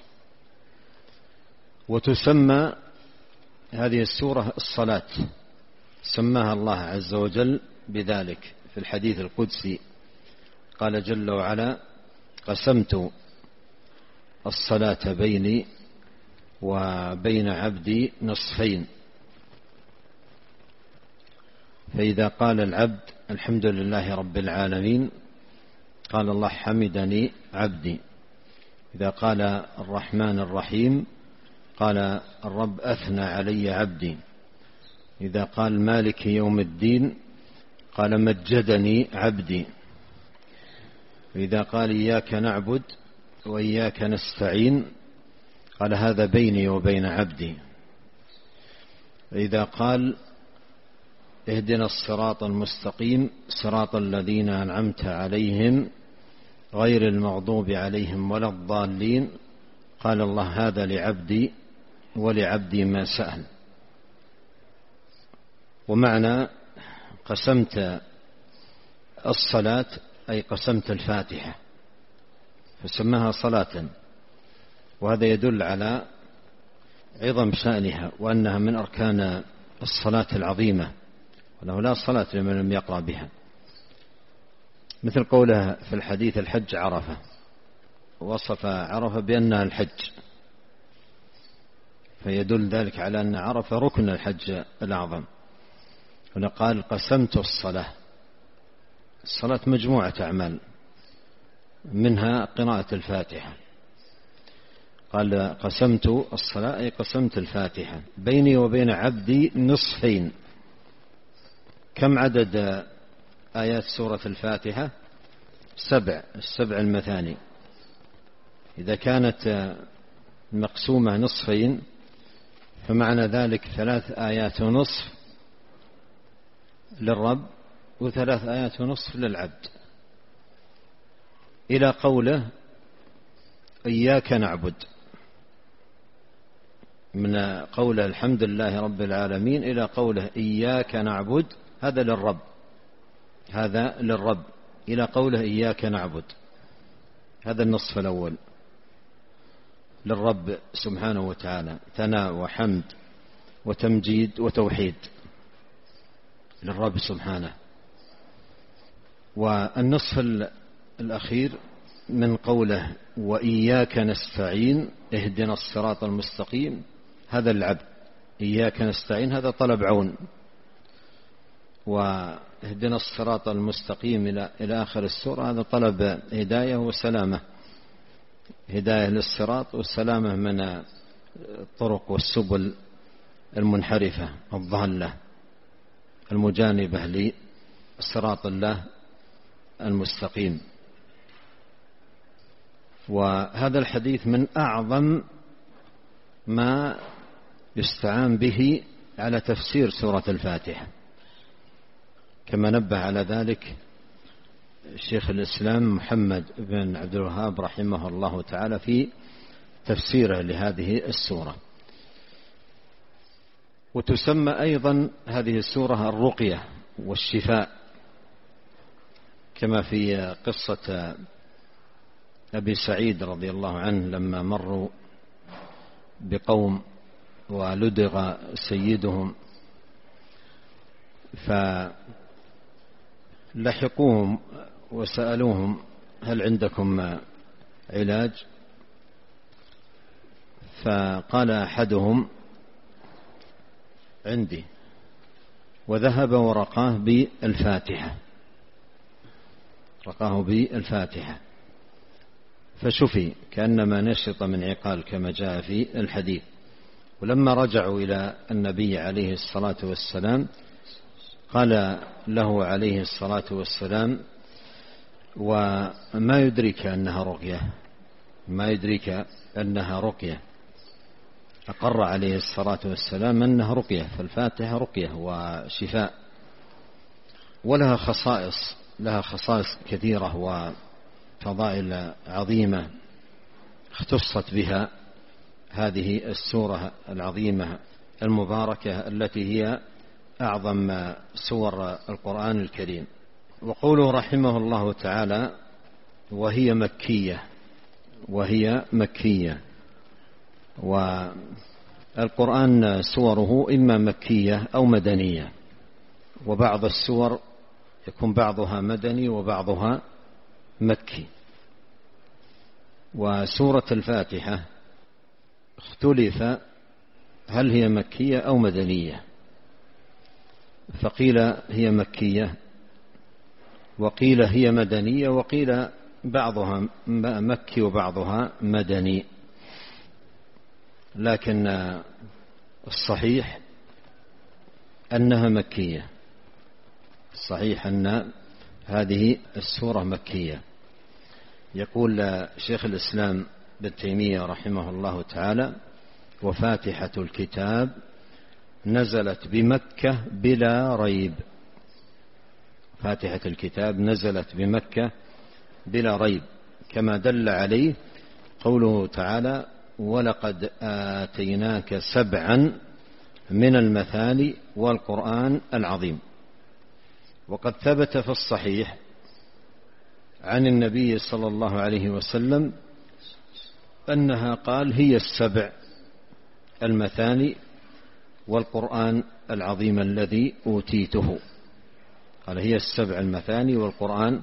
وتسمى هذه السورة الصلاة، سماها الله عز وجل بذلك في الحديث القدسي، قال جل وعلا قسمت الصلاة بيني وبين عبدي نصفين. فإذا قال العبد الحمد لله رب العالمين قال الله حمدني عبدي. إذا قال الرحمن الرحيم قال الرب أثنى علي عبدي. إذا قال مالك يوم الدين قال مجدني عبدي. إذا قال إياك نعبد وإياك نستعين قال هذا بيني وبين عبدي. إذا قال اهدنا الصراط المستقيم صراط الذين أنعمت عليهم غير المغضوب عليهم ولا الضالين قال الله هذا لعبدي ولعبدي ما سأل. ومعنى قسمت الصلاة أي قسمت الفاتحة فسماها صلاة، وهذا يدل على عظم شأنها وأنها من أركان الصلاة العظيمة، وأنه لا صلاة لمن لم يقرأ بها. مثل قوله في الحديث الحج عرفة، وصف عرفة بأنها الحج، فيدل ذلك على أن عرفة ركن الحج الأعظم. هنا قال قسمت الصلاة. الصلاة مجموعة أعمال، منها قراءة الفاتحة. قال قسمت الصلاة أي قسمت الفاتحة بيني وبين عبدي نصفين. كم عدد آيات سورة الفاتحة؟ سبع، السبع المثاني. إذا كانت مقسومة نصفين فمعنى ذلك ثلاث آيات ونصف للرب وثلاث آيات ونصف للعبد، إلى قوله إياك نعبد. من قوله الحمد لله رب العالمين إلى قوله إياك نعبد، هذا للرب، هذا للرب، إلى قوله إياك نعبد، هذا النصف الأول للرب سبحانه وتعالى، ثناء وحمد وتمجيد وتوحيد للرب سبحانه. والنصف الأخير من قوله وإياك نستعين اهدنا الصراط المستقيم، هذا العبد. إياك نستعين هذا طلب عون، واهدنا الصراط المستقيم إلى إلى آخر السورة هذا طلب هداية وسلامة، هداية للصراط والسلامة من الطرق والسبل المنحرفة الضالة المجانبة لصراط الله المستقيم. وهذا الحديث من أعظم ما يستعان به على تفسير سورة الفاتحة، كما نبه على ذلك الشيخ الإسلام محمد بن عبد الوهاب رحمه الله تعالى في تفسيره لهذه السورة. وتسمى أيضا هذه السورة الرقية والشفاء، كما في قصة أبي سعيد رضي الله عنه لما مروا بقوم ولدغ سيدهم فلحقوهم وسألوهم هل عندكم علاج؟ فقال أحدهم عندي، وذهب ورقاه بالفاتحة، رقاه بالفاتحة فشفي كأنما نشط من عقال كما جاء في الحديث. ولما رجعوا إلى النبي عليه الصلاة والسلام قال له عليه الصلاة والسلام وما يدريك أنها رقية، ما يدريك أنها رقية. أقر عليه الصلاة والسلام أنها رقية، فالفاتحة رقية وشفاء، ولها خصائص، لها خصائص كثيرة وفضائل عظيمة اختصت بها هذه السورة العظيمة المباركة التي هي أعظم سور القرآن الكريم. وقوله رحمه الله تعالى وهي مكية، وهي مكية. والقرآن سوره إما مكية أو مدنية، وبعض السور يكون بعضها مدني وبعضها مكي. وسورة الفاتحة اختلف هل هي مكية أو مدنية، فقيل هي مكية وقيل هي مدنية وقيل بعضها مكي وبعضها مدني، لكن الصحيح أنها مكية، الصحيح أن هذه السورة مكية. يقول شيخ الإسلام ابن تيمية رحمه الله تعالى وفاتحة الكتاب نزلت بمكة بلا ريب، فاتحة الكتاب نزلت بمكة بلا ريب، كما دل عليه قوله تعالى ولقد آتيناك سبعا من المثاني والقرآن العظيم. وقد ثبت في الصحيح عن النبي صلى الله عليه وسلم أنها قال هي السبع المثاني والقرآن العظيم الذي أوتيته، قال هي السبع المثاني والقرآن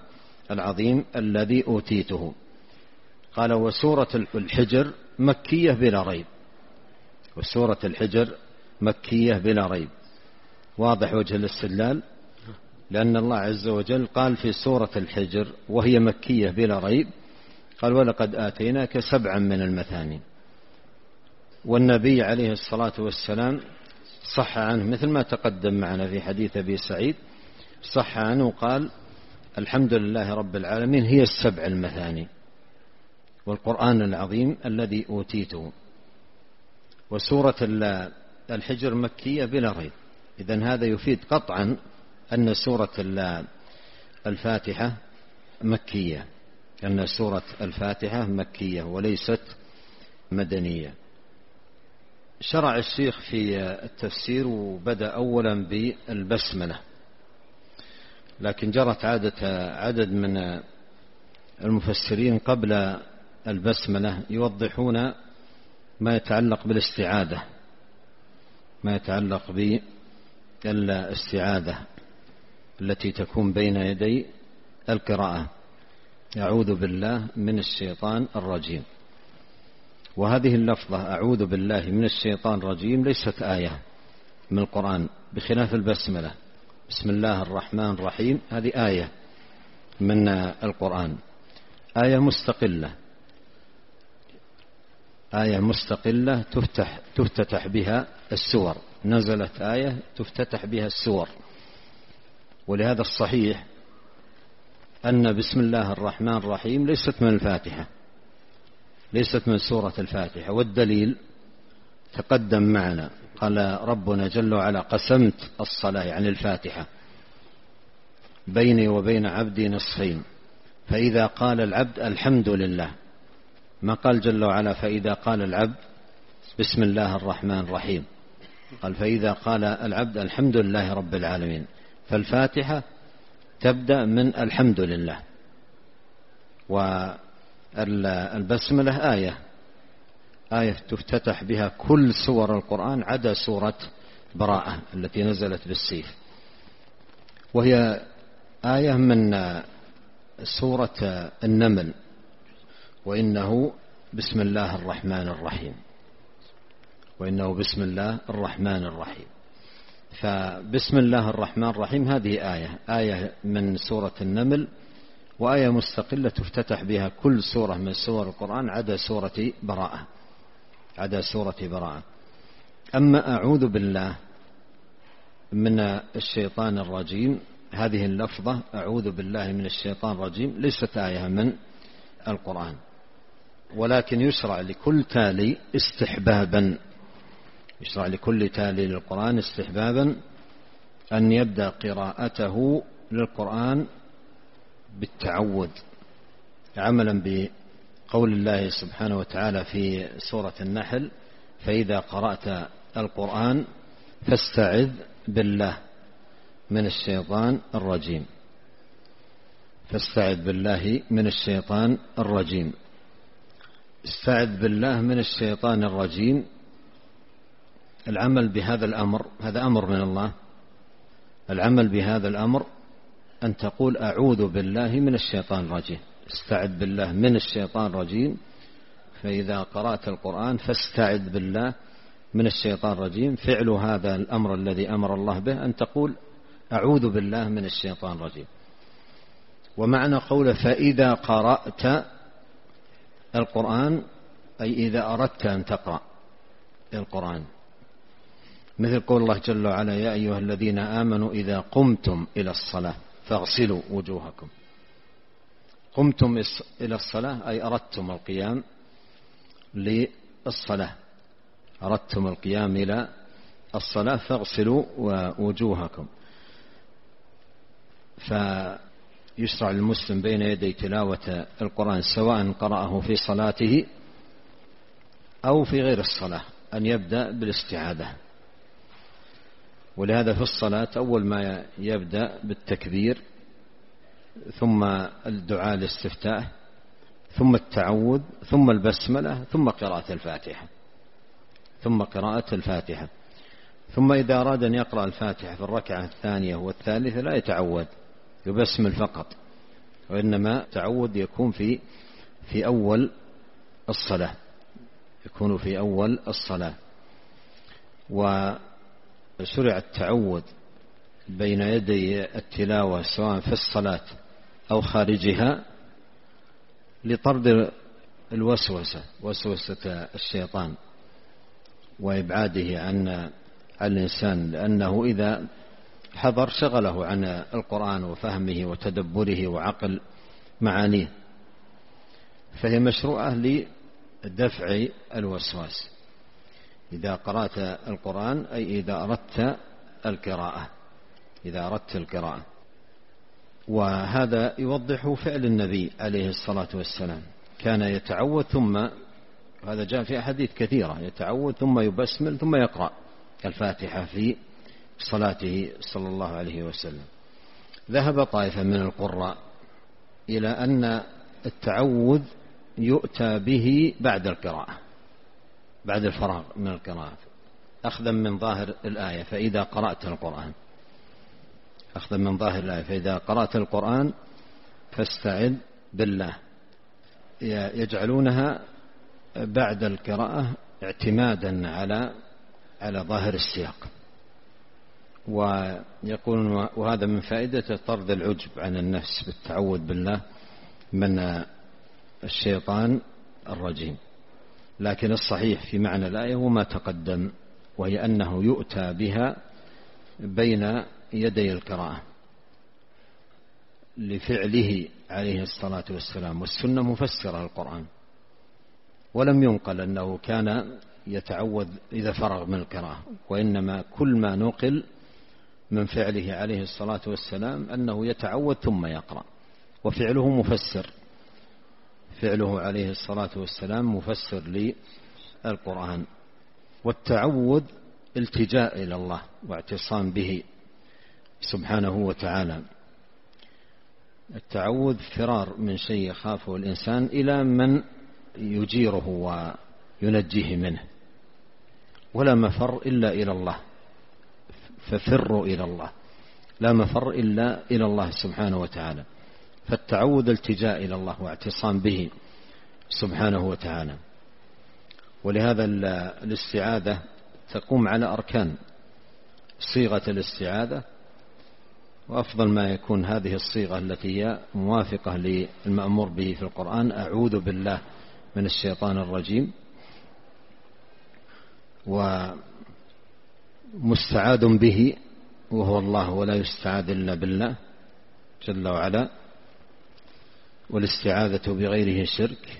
العظيم الذي أوتيته. قال وسورة الحجر مكية بلا ريب، وسورة الحجر مكية بلا ريب. واضح وجه الاستدلال؟ لأن الله عز وجل قال في سورة الحجر وهي مكية بلا ريب، قال ولقد آتيناك سبعا من المثاني. والنبي عليه الصلاة والسلام صح عنه مثل ما تقدم معنا في حديث أبي سعيد، صح عنه قال الحمد لله رب العالمين هي السبع المثاني والقرآن العظيم الذي أوتيته. وسورة الحجر مكية بلا ريب. إذن هذا يفيد قطعا أن سورة الفاتحة مكية، أن سورة الفاتحة مكية وليست مدنية. شرع الشيخ في التفسير وبدأ أولا بالبسملة، لكن جرت عادة عدد من المفسرين قبل البسملة يوضحون ما يتعلق بالاستعاذة، ما يتعلق بالاستعاذة التي تكون بين يدي القراءة، أعوذ بالله من الشيطان الرجيم. وهذه اللفظة أعوذ بالله من الشيطان الرجيم ليست آية من القرآن بخلاف البسملة، بسم الله الرحمن الرحيم هذه آية من القرآن، آية مستقلة، آية مستقلة تفتح تفتتح بها السور، نزلت آية تفتتح بها السور. ولهذا الصحيح أن بسم الله الرحمن الرحيم ليست من الفاتحة، ليست من سورة الفاتحة. والدليل تقدم معنا، قال ربنا جل وعلا قسمت الصلاة يعني الفاتحة بيني وبين عبدي نصفين، فإذا قال العبد الحمد لله، ما قال جل وعلا فإذا قال العبد بسم الله الرحمن الرحيم، قال فإذا قال العبد الحمد لله رب العالمين. فالفاتحة تبدأ من الحمد لله. والبسملة آية آية تفتتح بها كل سور القرآن عدا سورة براءة التي نزلت بالسيف، وهي آية من سورة النمل، وإنه بسم الله الرحمن الرحيم، وإنه بسم الله الرحمن الرحيم. فبسم الله الرحمن الرحيم هذه آية آية من سورة النمل، وآية مستقلة تفتتح بها كل سورة من سور القرآن عدا سورة براءة، عدا سورة براءة. أما أعوذ بالله من الشيطان الرجيم، هذه اللفظة أعوذ بالله من الشيطان الرجيم ليست آية من القرآن، ولكن يشرع لكل تالي استحبابا، يشرع لكل تالي للقرآن استحبابا أن يبدأ قراءته للقرآن بالتعوذ، عملا بقول الله سبحانه وتعالى في سورة النحل فإذا قرأت القرآن فاستعذ بالله من الشيطان الرجيم، فاستعذ بالله من الشيطان الرجيم. استعذ بالله من الشيطان الرجيم، العمل بهذا الأمر هذا أمر من الله، العمل بهذا الأمر أن تقول أعوذ بالله من الشيطان الرجيم، استعذ بالله من الشيطان الرجيم، فإذا قرأت القرآن فاستعذ بالله من الشيطان الرجيم. فعل هذا الأمر الذي أمر الله به أن تقول أعوذ بالله من الشيطان الرجيم. ومعنى قوله فإذا قرأت القرآن أي إذا أردت أن تقرأ القرآن، مثل قول الله جل وعلا يا أيها الذين آمنوا إذا قمتم إلى الصلاة فاغسلوا وجوهكم. قمتم إلى الصلاة أي أردتم القيام للصلاة، أردتم القيام إلى الصلاة فاغسلوا وجوهكم. فيشرع المسلم بين يدي تلاوة القرآن سواء قرأه في صلاته أو في غير الصلاة أن يبدأ بالاستعاذة. ولهذا في الصلاة أول ما يبدأ بالتكبير، ثم الدعاء الاستفتاح، ثم التعوذ، ثم البسملة، ثم قراءة الفاتحة، ثم قراءة الفاتحة. ثم إذا أراد أن يقرأ الفاتحة في الركعة الثانية والثالثة لا يتعوذ، يبسمل فقط وإنما التعوذ يكون في في أول الصلاة، يكون في أول الصلاة. وشرع التعوذ بين يدي التلاوة سواء في الصلاة أو خارجها لطرد الوسوسة، وسوسة الشيطان، وإبعاده عن الإنسان، لأنه إذا حضر شغله عن القرآن وفهمه وتدبره وعقل معانيه، فهي مشروعة لدفع الوسواس إذا قرأت القرآن، أي إذا أردت القراءة، إذا أردت القراءة. وهذا يوضح فعل النبي عليه الصلاة والسلام، كان يتعوذ ثم، هذا جاء في أحاديث كثيرة، يتعوذ ثم يبسمل ثم يقرأ الفاتحة في صلاته صلى الله عليه وسلم. ذهب طائفة من القراء إلى أن التعوذ يؤتى به بعد القراءة، بعد الفراغ من القراءة، أخذا من ظاهر الآية، فإذا قرأت القرآن أخذا من ظاهر الآية فإذا قرأت القرآن فاستعذ بالله، يجعلونها بعد القراءة اعتمادا على على ظاهر السياق. ويقولون وهذا من فائدة طرد العجب عن النفس بالتعوذ بالله من الشيطان الرجيم. لكن الصحيح في معنى الآية وما تقدم، وهي أنه يؤتى بها بين يدي القراءة لفعله عليه الصلاة والسلام، والسنة مفسرة القرآن، ولم ينقل أنه كان يتعوذ إذا فرغ من القراءة، وإنما كل ما نقل من فعله عليه الصلاة والسلام أنه يتعوذ ثم يقرأ، وفعله مفسر، فعله عليه الصلاة والسلام مفسر للقرآن. والتعوذ التجاء إلى الله واعتصام به سبحانه وتعالى. التعوذ فرار من شيء يخافه الإنسان إلى من يجيره وينجيه منه، ولا مفر إلا إلى الله، ففروا إلى الله، لا مفر إلا إلى الله سبحانه وتعالى. فالتعوذ التجاء إلى الله واعتصام به سبحانه وتعالى. ولهذا الاستعاذة تقوم على أركان صيغة الاستعاذة، وأفضل ما يكون هذه الصيغة التي هي موافقة للمأمور به في القرآن: أعوذ بالله من الشيطان الرجيم، ومستعاذ به وهو الله ولا يستعاذ إلا بالله جل وعلا، والاستعاذة بغيره شرك،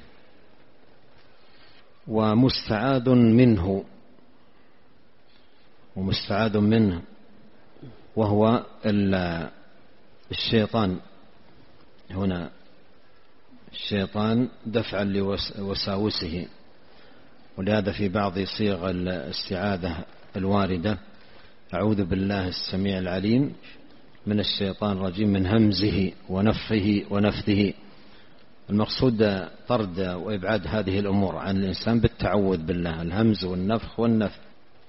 ومستعاذ منه، ومستعاذ منه وهو الشيطان، هنا الشيطان دفعا لوساوسه. ولهذا في بعض صيغ الاستعاذة الواردة: أعوذ بالله السميع العليم من الشيطان الرجيم من همزه ونفخه ونفثه. المقصود طرد وإبعاد هذه الأمور عن الإنسان بالتعوذ بالله، الهمز والنفخ والنفث.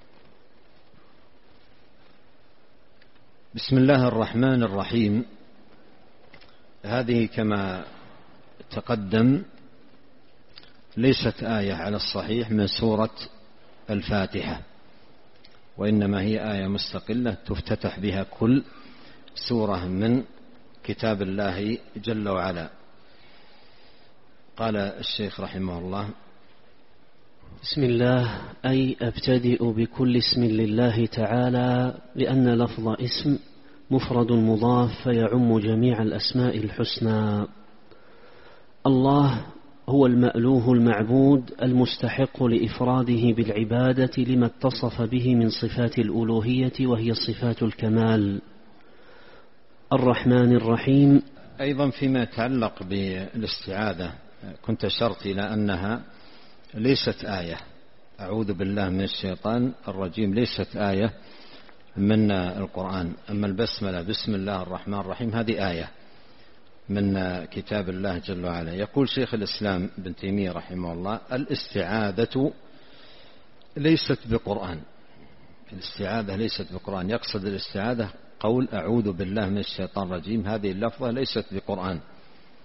بسم الله الرحمن الرحيم، هذه كما تقدم ليست آية على الصحيح من سورة الفاتحة، وإنما هي آية مستقلة تفتتح بها كل سورة من كتاب الله جل وعلا. قال الشيخ رحمه الله: بسم الله، أي أبتدئ بكل اسم لله تعالى، لأن لفظ اسم مفرد مضاف فيعم جميع الأسماء الحسنى. الله هو المألوه المعبود المستحق لإفراده بالعبادة لما اتصف به من صفات الألوهية، وهي صفات الكمال. الرحمن الرحيم. أيضا فيما يتعلق بالاستعاذة كنت أشرت إلى أنها ليست آية، أعوذ بالله من الشيطان الرجيم ليست آية من القرآن. أما البسملة بسم الله الرحمن الرحيم هذه آية من كتاب الله جل وعلا. يقول شيخ الإسلام ابن تيمية رحمه الله: الاستعاذة ليست بقرآن، الاستعاذة ليست بقرآن. يقصد الاستعاذة قول أعوذ بالله من الشيطان الرجيم، هذه اللفظة ليست بقرآن،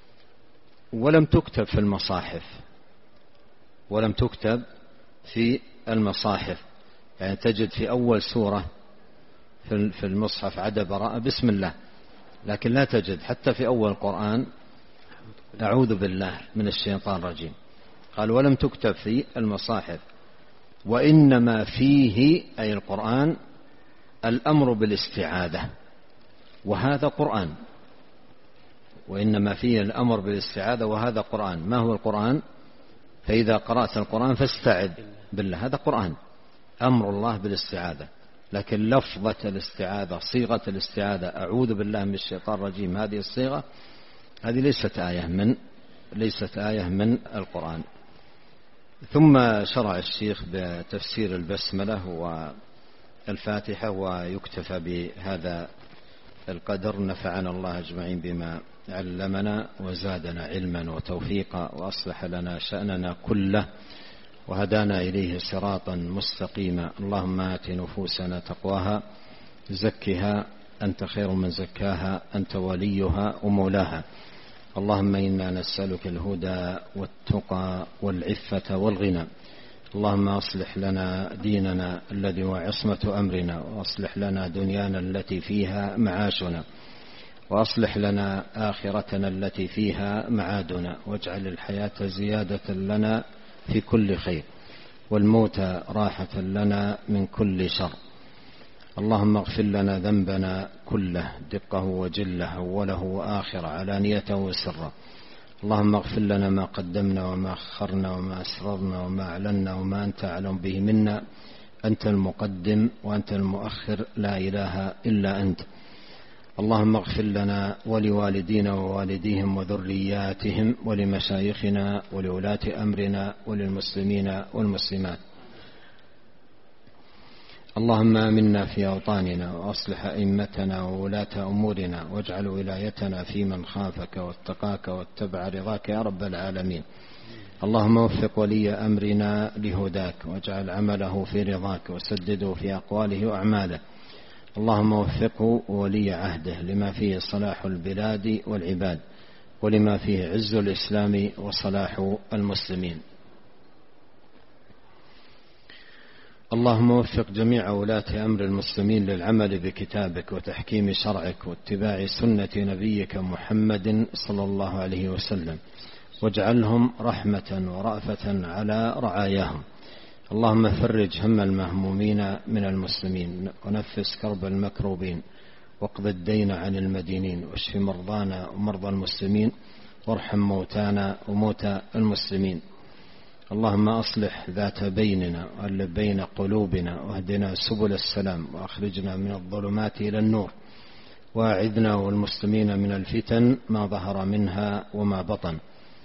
ولم تكتب في المصاحف، ولم تكتب في المصاحف، يعني تجد في أول سورة في المصحف عدا براءة بسم الله، لكن لا تجد حتى في أول القرآن أعوذ بالله من الشيطان الرجيم. قال ولم تكتب في المصاحف، وإنما فيه أي القرآن الأمر بالاستعاذة، وهذا قرآن، وإنما فيه الأمر بالاستعاذة وهذا قرآن. ما هو القرآن؟ فإذا قرأت القرآن فاستعذ بالله، هذا قرآن، أمر الله بالاستعاذة. لكن لفظة الاستعاذة، صيغة الاستعاذة، أعوذ بالله من الشيطان الرجيم، هذه الصيغة هذه ليست آية من ليست آية من القرآن. ثم شرع الشيخ بتفسير البسملة والفاتحة، ويكتفى بهذا القدر. نفعنا الله أجمعين بما علمنا وزادنا علما وتوفيقا، وأصلح لنا شأننا كله، وهدانا إليه صراطا مستقيما. اللهم آت نفوسنا تقواها، زكها أنت خير من زكاها، أنت وليها ومولاها. اللهم إنا نسألك الهدى والتقى والعفة والغنى. اللهم أصلح لنا ديننا الذي هو عصمة أمرنا، وأصلح لنا دنيانا التي فيها معاشنا، وأصلح لنا آخرتنا التي فيها معادنا، واجعل الحياة زيادة لنا في كل خير، والموت راحة لنا من كل شر. اللهم اغفر لنا ذنبنا كله، دقه وجله، أوله وآخره، علانيته وسره. اللهم اغفر لنا ما قدمنا وما أخرنا وما أسررنا وما أعلنا وما أنت أعلم به منا. أنت المقدم وأنت المؤخر، لا إله إلا أنت. اللهم اغفر لنا ولوالدينا ووالديهم وذرياتهم ولمشايخنا ولولاة أمرنا وللمسلمين والمسلمات. اللهم آمنا في أوطاننا، وأصلح أئمتنا وولاة أمورنا، واجعل ولايتنا في من خافك واتقاك واتبع رضاك يا رب العالمين. اللهم وفق ولي أمرنا لهداك، واجعل عمله في رضاك، وسدده في أقواله وأعماله. اللهم وفقه ولي عهده لما فيه صلاح البلاد والعباد، ولما فيه عز الإسلام وصلاح المسلمين. اللهم وفق جميع ولاة أمر المسلمين للعمل بكتابك وتحكيم شرعك واتباع سنة نبيك محمد صلى الله عليه وسلم، واجعلهم رحمة ورأفة على رعاياهم. اللهم فرج هم المهمومين من المسلمين، ونفس كرب المكروبين، واقض الدين عن المدينين، واشف مرضانا ومرضى المسلمين، وارحم موتانا وموتى المسلمين. اللهم أصلح ذات بيننا وألف بين قلوبنا، واهدنا سبل السلام، وأخرجنا من الظلمات إلى النور، واعذنا والمسلمين من الفتن ما ظهر منها وما بطن.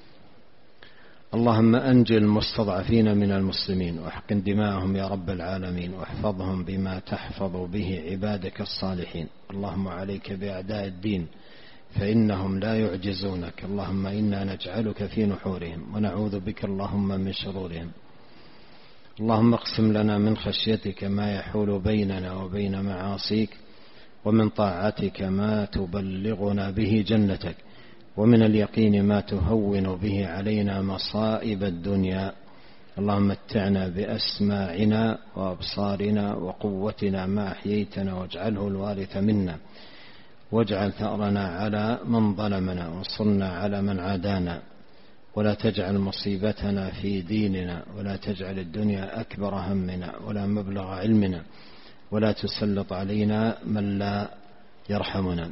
اللهم أنجي المستضعفين من المسلمين، واحقن دماءهم يا رب العالمين، واحفظهم بما تحفظ به عبادك الصالحين. اللهم عليك بأعداء الدين فإنهم لا يعجزونك. اللهم إنا نجعلك في نحورهم، ونعوذ بك اللهم من شرورهم. اللهم اقسم لنا من خشيتك ما يحول بيننا وبين معاصيك، ومن طاعتك ما تبلغنا به جنتك، ومن اليقين ما تهون به علينا مصائب الدنيا. اللهم متعنا بأسماعنا وأبصارنا وقوتنا ما أحييتنا، واجعله الوارث منا، واجعل ثأرنا على من ظلمنا، وانصرنا على من عادانا، ولا تجعل مصيبتنا في ديننا، ولا تجعل الدنيا أكبر همنا ولا مبلغ علمنا، ولا تسلط علينا من لا يرحمنا.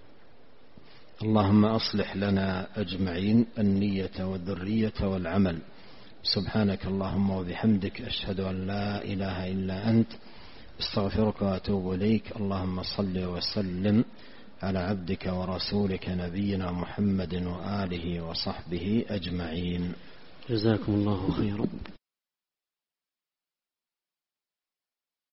اللهم أصلح لنا أجمعين النية والذرية والعمل. سبحانك اللهم وبحمدك، أشهد أن لا إله إلا أنت، استغفرك وأتوب إليك. اللهم صل وسلم على عبدك ورسولك نبينا محمد وآله وصحبه أجمعين. جزاكم الله خيرا.